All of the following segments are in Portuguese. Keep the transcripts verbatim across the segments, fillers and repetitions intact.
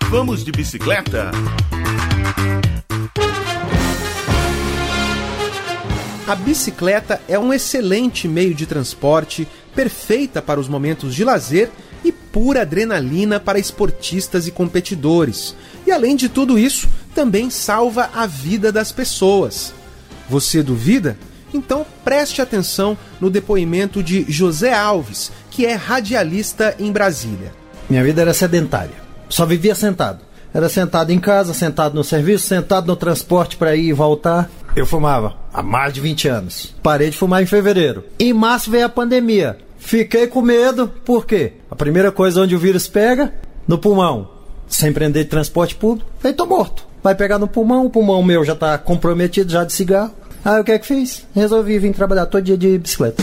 Vamos de bicicleta? A bicicleta é um excelente meio de transporte, perfeita para os momentos de lazer e pura adrenalina para esportistas e competidores. E além de tudo isso, também salva a vida das pessoas. Você duvida? Então preste atenção no depoimento de José Alves, que é radialista em Brasília. Minha vida era sedentária, só vivia sentado. Era sentado em casa, sentado no serviço, sentado no transporte para ir e voltar. Eu fumava há mais de vinte anos. Parei de fumar em fevereiro. Em março veio a pandemia. Fiquei com medo, por quê? A primeira coisa onde o vírus pega, no pulmão. Sem prender de transporte público, aí tô morto. Vai pegar no pulmão, o pulmão meu já tá comprometido já de cigarro. Aí o que é que fiz? Resolvi vir trabalhar todo dia de bicicleta.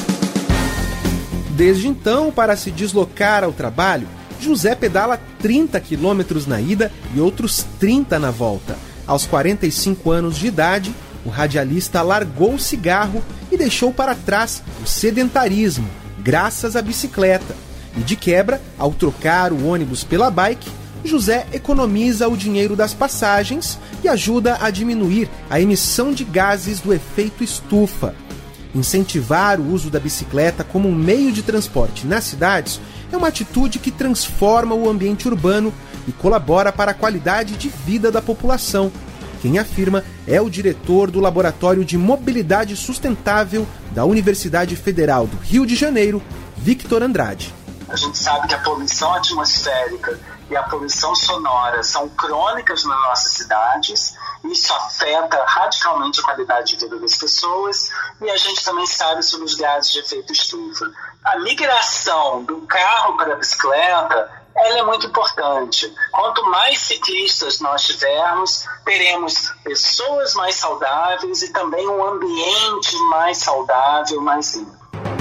Desde então, para se deslocar ao trabalho, José pedala trinta quilômetros na ida e outros trinta na volta. Aos quarenta e cinco anos de idade, o radialista largou o cigarro e deixou para trás o sedentarismo, graças à bicicleta. E de quebra, ao trocar o ônibus pela bike, José economiza o dinheiro das passagens e ajuda a diminuir a emissão de gases do efeito estufa. Incentivar o uso da bicicleta como um meio de transporte nas cidades é uma atitude que transforma o ambiente urbano e colabora para a qualidade de vida da população. Quem afirma é o diretor do Laboratório de Mobilidade Sustentável da Universidade Federal do Rio de Janeiro, Victor Andrade. A gente sabe que a poluição atmosférica e a poluição sonora são crônicas nas nossas cidades. Isso afeta radicalmente a qualidade de vida das pessoas e a gente também sabe sobre os gases de efeito estufa. A migração do carro para a bicicleta, ela é muito importante. Quanto mais ciclistas nós tivermos, teremos pessoas mais saudáveis e também um ambiente mais saudável, mais limpo.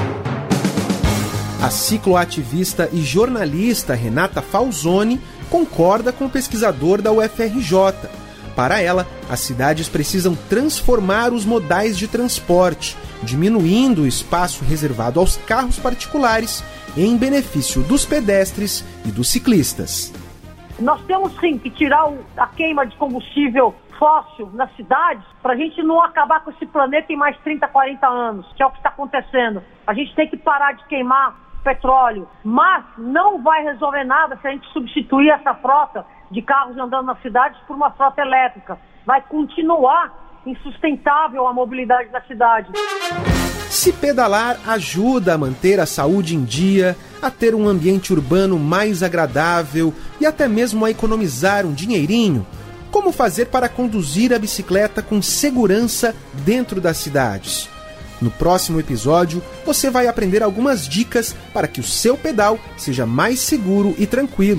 A cicloativista e jornalista Renata Falzoni concorda com o pesquisador da U F R J. Para ela, as cidades precisam transformar os modais de transporte, diminuindo o espaço reservado aos carros particulares em benefício dos pedestres e dos ciclistas. Nós temos sim que tirar a queima de combustível fóssil nas cidades para a gente não acabar com esse planeta em mais trinta, quarenta anos, que é o que está acontecendo. A gente tem que parar de queimar petróleo, mas não vai resolver nada se a gente substituir essa frota de carros andando nas cidades por uma frota elétrica. Vai continuar insustentável a mobilidade da cidade. Se pedalar ajuda a manter a saúde em dia, a ter um ambiente urbano mais agradável e até mesmo a economizar um dinheirinho, como fazer para conduzir a bicicleta com segurança dentro das cidades? No próximo episódio, você vai aprender algumas dicas para que o seu pedal seja mais seguro e tranquilo.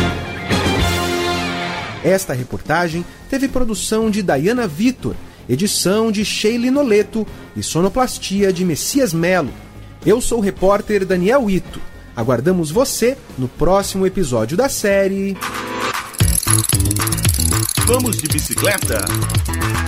Esta reportagem teve produção de Dayana Vitor, edição de Sheila Noleto e sonoplastia de Messias Melo. Eu sou o repórter Daniel Ito. Aguardamos você no próximo episódio da série... Vamos de bicicleta?